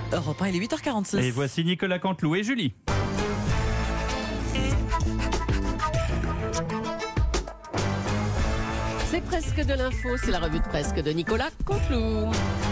Europe 1, il est 8h46. Et voici Nicolas Canteloup et Julie. C'est presque de l'info, c'est la revue de presque de Nicolas Canteloup.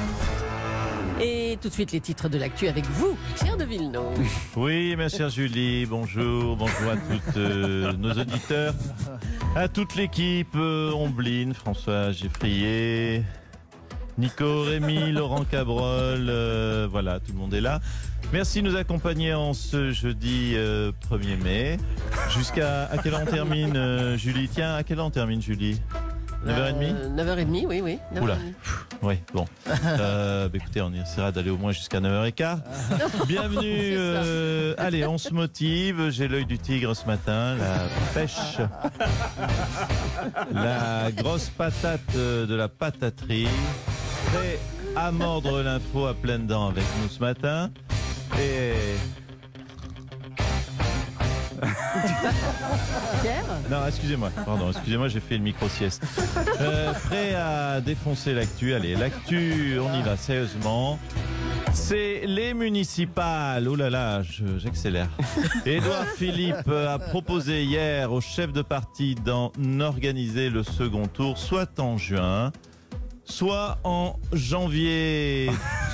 Et tout de suite les titres de l'actu avec vous, Pierre de Villeneuve. Oui, ma chère Julie, bonjour à toutes nos auditeurs, à toute l'équipe, Ombline, François Geffrier, Nico, Rémi, Laurent Cabrol, voilà, tout le monde est là. Merci de nous accompagner en ce jeudi 1er mai. Jusqu'à quelle heure on termine, Julie? Tiens, à quelle heure on termine, Julie? 9h30 9h30, oui. 9h30. Oula, oui, bon. Écoutez, on essaiera d'aller au moins jusqu'à 9h15. Bienvenue. Allez, on se motive. J'ai l'œil du tigre ce matin. La pêche. La grosse patate de la pataterie. Prêt à mordre l'info à pleines dents avec nous ce matin. Et... Pierre ? Non, excusez-moi, j'ai fait une micro-sieste. Prêt à défoncer l'actu. Allez, l'actu, on y va sérieusement. C'est les municipales. Oh là là, j'accélère. Édouard Philippe a proposé hier au chef de parti d'en organiser le second tour, soit en juin, soit en janvier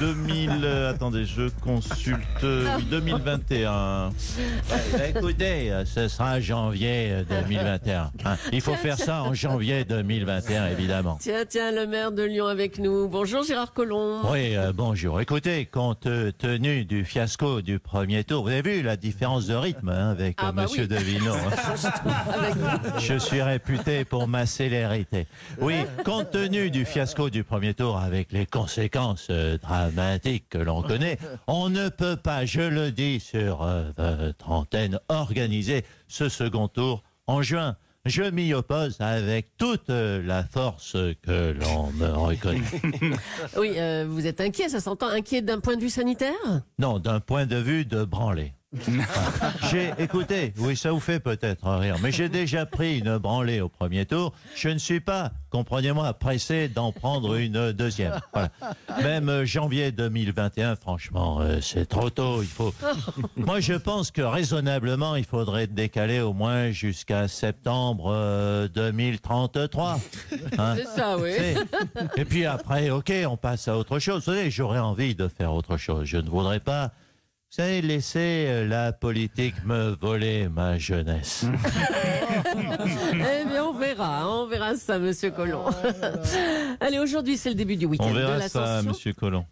2021. Écoutez, ce sera janvier 2021. Hein. Il faut faire ça en janvier 2021, évidemment. Tiens, le maire de Lyon avec nous. Bonjour Gérard Collomb. Oui, bonjour. Écoutez, compte tenu du fiasco du premier tour, vous avez vu la différence de rythme avec Monsieur De Villeneuve. Je suis réputé pour ma célérité. Oui, compte tenu du fiasco du premier tour avec les conséquences dramatiques que l'on connaît, on ne peut pas, je le dis sur votre antenne, organiser ce second tour en juin. Je m'y oppose avec toute la force que l'on me reconnaît. Oui, vous êtes inquiet, ça s'entend. Inquiet d'un point de vue sanitaire ? Non, d'un point de vue de branlée. Écoutez, oui, ça vous fait peut-être rire, mais j'ai déjà pris une branlée au premier tour. Je ne suis pas, comprenez-moi, pressé d'en prendre une deuxième. Voilà. Même janvier 2021, franchement, c'est trop tôt. Moi, je pense que raisonnablement, il faudrait décaler au moins jusqu'à septembre 2033. Hein? C'est ça, oui. Et puis après, ok, on passe à autre chose. Vous savez, j'aurais envie de faire autre chose. Je ne voudrais pas, vous savez, laisser la politique me voler ma jeunesse. Eh bien, on verra ça, Monsieur Collomb. Allez, aujourd'hui, c'est le début du week-end On de verra l'Ascension. ça, Monsieur Collomb.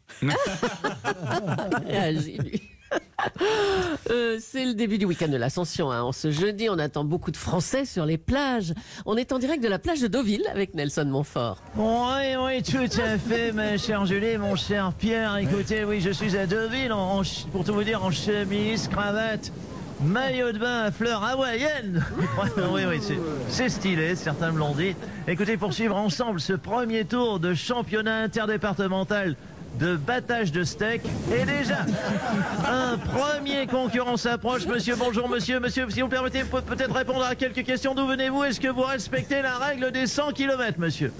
Réagis, lui. C'est le début du week-end de l'Ascension. En ce jeudi, on attend beaucoup de Français sur les plages. On est en direct de la plage de Deauville avec Nelson Montfort. Oui, tout à fait, ma chère Julie, mon cher Pierre. Écoutez, oui, je suis à Deauville, pour tout vous dire, en chemise, cravate, maillot de bain à fleurs hawaïennes. Oui, c'est stylé, certains me l'ont dit. Écoutez, pour suivre ensemble ce premier tour de championnat interdépartemental de battage de steak. Et déjà, un premier concurrent s'approche. Monsieur, bonjour monsieur, si vous permettez, peut-être répondre à quelques questions. D'où venez-vous? Est-ce que vous respectez la règle des 100 km, monsieur?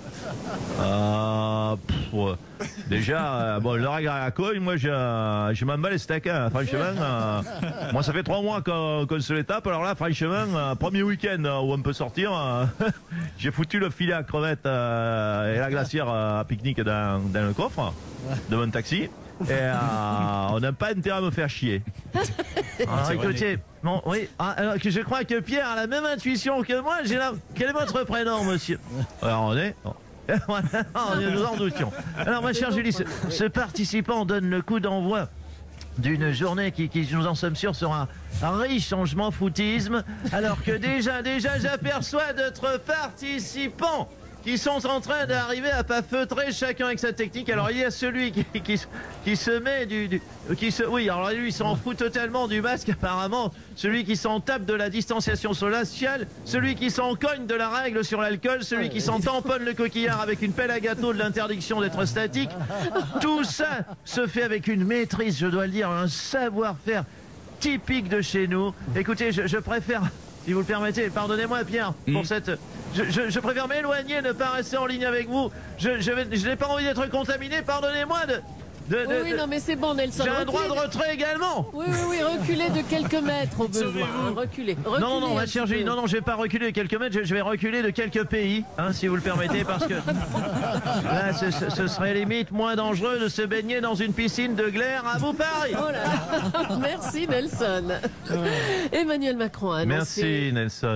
Déjà, la règle à la colle, moi, je m'en bats les steaks, hein. Franchement, moi, ça fait 3 mois qu'on se les tape. Alors là, franchement, premier week-end où on peut sortir, j'ai foutu le filet à crevettes et la glacière à pique-nique dans le coffre de mon taxi. Et on n'a pas intérêt à me faire chier. Écoutez, bon, oui. Alors, je crois que Pierre a la même intuition que moi. Quel est votre prénom, monsieur? Alors, on est nous en doutions. Alors, ma chère Julie, ce participant donne le coup d'envoi d'une journée qui, nous en sommes sûrs, sera riche en changement footisme, alors que déjà, j'aperçois d'autres participants qui sont en train d'arriver à pas feutrer chacun avec sa technique. Alors il y a celui qui se met oui, alors lui il s'en fout totalement du masque apparemment, celui qui s'en tape de la distanciation sociale, celui qui s'en cogne de la règle sur l'alcool, celui qui s'en tamponne le coquillard avec une pelle à gâteau de l'interdiction d'être statique. Tout ça se fait avec une maîtrise, je dois le dire, un savoir-faire typique de chez nous. Écoutez, je préfère, si vous le permettez, pardonnez-moi Pierre pour cette... Je préfère m'éloigner, ne pas rester en ligne avec vous. Je n'ai pas envie d'être contaminé, pardonnez-moi Oui, non, mais c'est bon, Nelson. J'ai un droit de reculez retrait également. Oui, reculez de quelques mètres au besoin. Reculez. Non, ma chère Julie, non, je vais pas reculer de quelques mètres, je vais reculer de quelques pays, hein, si vous le permettez, parce que là, ce serait limite moins dangereux de se baigner dans une piscine de glaire à Paris. Oh là là. Merci, Nelson. Emmanuel Macron a annoncé... Merci, Nelson.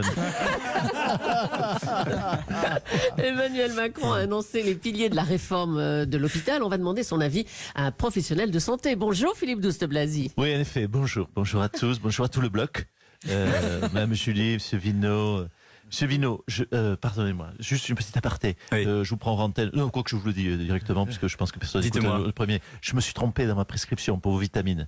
Emmanuel Macron a annoncé les piliers de la réforme de l'hôpital. On va demander son avis à un professionnel de santé. Bonjour Philippe Douste-Blazy. Oui, en effet, bonjour. Bonjour à tous, bonjour à tout le bloc. Madame Julie, Monsieur Vino. Monsieur Vino, pardonnez-moi, juste une petite aparté. Oui. Je vous prends en antenne. Non, quoi que je vous le dis directement, puisque je pense que personne n'écoute le premier. Je me suis trompé dans ma prescription pour vos vitamines.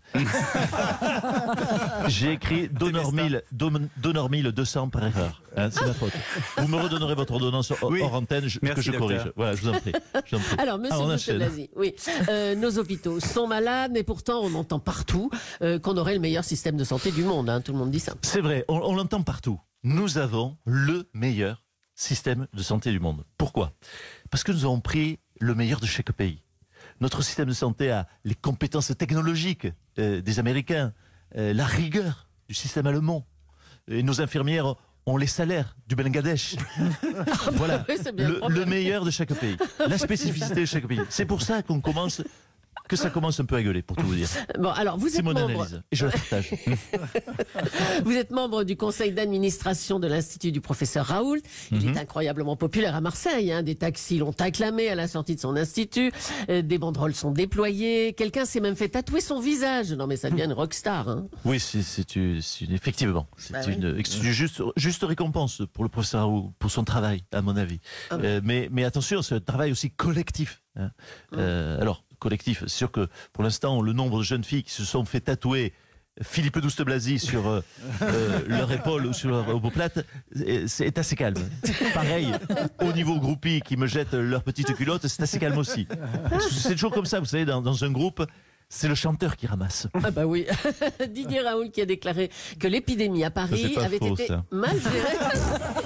J'ai écrit Donor 1000 200 par erreur. Hein, c'est ma faute. Vous me redonnerez votre ordonnance hors antenne que je corrige. Voilà, je vous en prie. Alors, Monsieur Douste-Blazy, oui, nos hôpitaux sont malades, mais pourtant on entend partout qu'on aurait le meilleur système de santé du monde. Hein, tout le monde dit ça. C'est vrai, on l'entend partout. Nous avons le meilleur système de santé du monde. Pourquoi? Parce que nous avons pris le meilleur de chaque pays. Notre système de santé a les compétences technologiques des Américains, la rigueur du système allemand. Et nos infirmières ont les salaires du Bangladesh. Voilà, le meilleur de chaque pays. La spécificité de chaque pays. C'est pour ça que ça commence un peu à gueuler, pour tout vous dire. Bon, alors vous êtes mon membre... analyse, et je la partage. Vous êtes membre du conseil d'administration de l'Institut du professeur Raoult. Il est incroyablement populaire à Marseille. Hein. Des taxis l'ont acclamé à la sortie de son institut. Des banderoles sont déployées. Quelqu'un s'est même fait tatouer son visage. Non, mais ça devient une rockstar. Hein. Oui, effectivement. C'est une juste récompense pour le professeur Raoult, pour son travail, à mon avis. Mais attention, c'est un travail aussi collectif. Hein. Alors, collectif, c'est sûr que pour l'instant, le nombre de jeunes filles qui se sont fait tatouer Philippe Douste-Blazy sur leur épaule ou sur leur omoplate, c'est assez calme. Pareil, au niveau groupie qui me jettent leurs petites culottes, c'est assez calme aussi. C'est toujours comme ça, vous savez, dans un groupe, c'est le chanteur qui ramasse. Ah bah oui. Didier Raoult qui a déclaré que l'épidémie à Paris avait été mal gérée.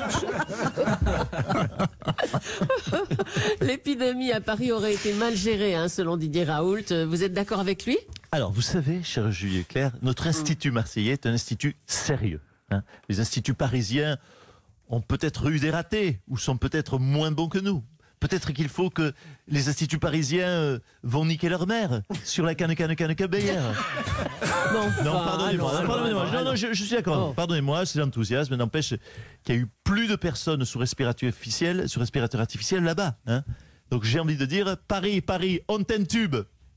L'épidémie à Paris aurait été mal gérée, hein, selon Didier Raoult. Vous êtes d'accord avec lui? Alors, vous savez, cher Julie Claire, notre institut marseillais est un institut sérieux. Hein. Les instituts parisiens ont peut-être eu des ratés, ou sont peut-être moins bons que nous. Peut-être qu'il faut que les instituts parisiens vont niquer leur mère sur la canne Beyer. Non, pardonnez-moi. Non, je suis d'accord. Pardonnez-moi, c'est l'enthousiasme. N'empêche qu'il y a eu plus de personnes sous respirateur artificiel là-bas. Hein. Donc j'ai envie de dire, Paris, on t'intube.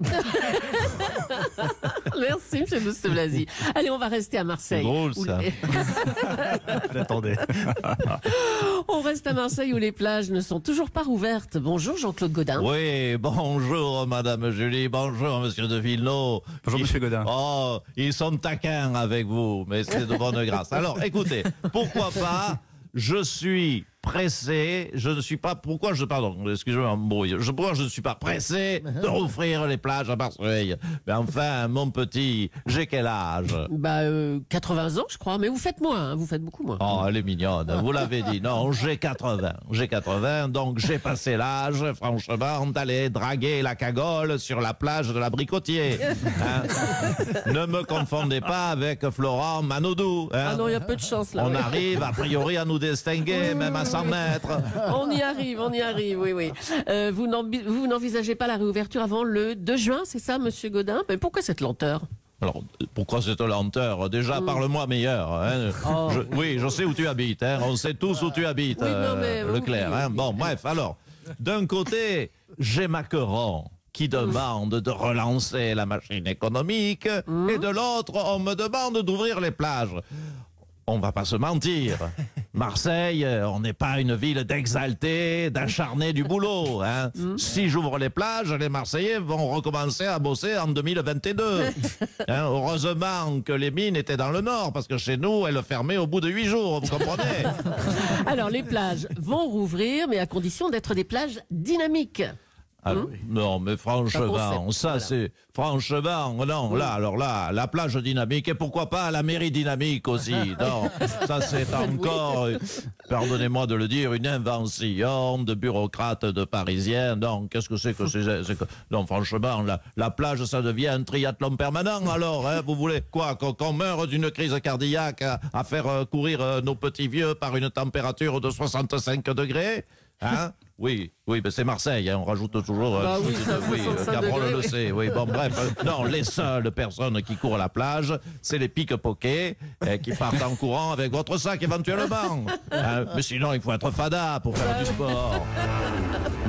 Merci, M. Douste-Blazy. Allez, on va rester à Marseille. C'est drôle, ça. J'attendais. On reste à Marseille où les plages ne sont toujours pas rouvertes. Bonjour, Jean-Claude Gaudin. Oui, bonjour, Madame Julie. Bonjour, Monsieur de Villeneuve. Bonjour, Monsieur Gaudin. Oh, ils sont taquins avec vous, mais c'est de bonne grâce. Alors, écoutez, pourquoi pas, je suis pressé, je ne suis pas, excusez-moi, pourquoi je ne suis pas pressé de rouvrir les plages à Marseille. Mais enfin, mon petit, j'ai quel âge? 80 ans, je crois, mais vous faites moins, hein, vous faites beaucoup moins. Oh, elle est mignonne, vous l'avez dit. Non, j'ai 80, donc j'ai passé l'âge, franchement, d'aller draguer la cagole sur la plage de l'Abricotier. Hein? Ne me confondez pas avec Florent Manodou. Hein? Ah non, il y a peu de chance là. On arrive, a priori, à nous distinguer, même à 100 mètres. On y arrive, oui. Vous n'envisagez pas la réouverture avant le 2 juin, c'est ça, Monsieur Gaudin? Mais pourquoi cette lenteur? Alors, pourquoi cette lenteur? Déjà, parle-moi meilleur. Hein. Je sais où tu habites. Hein. On sait tous où tu habites, Leclerc. Hein. Bon, bref, alors, d'un côté, j'ai Macron qui demande de relancer la machine économique, et de l'autre, on me demande d'ouvrir les plages. On va pas se mentir. Marseille, on n'est pas une ville d'exaltés, d'acharnés du boulot. Hein. Si j'ouvre les plages, les Marseillais vont recommencer à bosser en 2022. Hein, heureusement que les mines étaient dans le nord, parce que chez nous, elles fermaient au bout de 8 jours, vous comprenez? Alors, les plages vont rouvrir, mais à condition d'être des plages dynamiques. Ah, non, mais franchement, ça voilà. c'est... Franchement, non, là, alors là, la plage dynamique, et pourquoi pas la mairie dynamique aussi. Non, ça c'est encore, pardonnez-moi de le dire, une invention de bureaucrates, de parisiens. Non, qu'est-ce que c'est que non, franchement, la plage, ça devient un triathlon permanent, alors, hein, vous voulez quoi, qu'on meure d'une crise cardiaque à faire courir nos petits vieux par une température de 65 degrés, hein? Oui, mais c'est Marseille, hein, on rajoute toujours... Cabrol le sait, oui, bon, bref. Non, les seules personnes qui courent à la plage, c'est les pickpockets qui partent en courant avec votre sac éventuellement. Hein, mais sinon, il faut être fada pour faire du sport.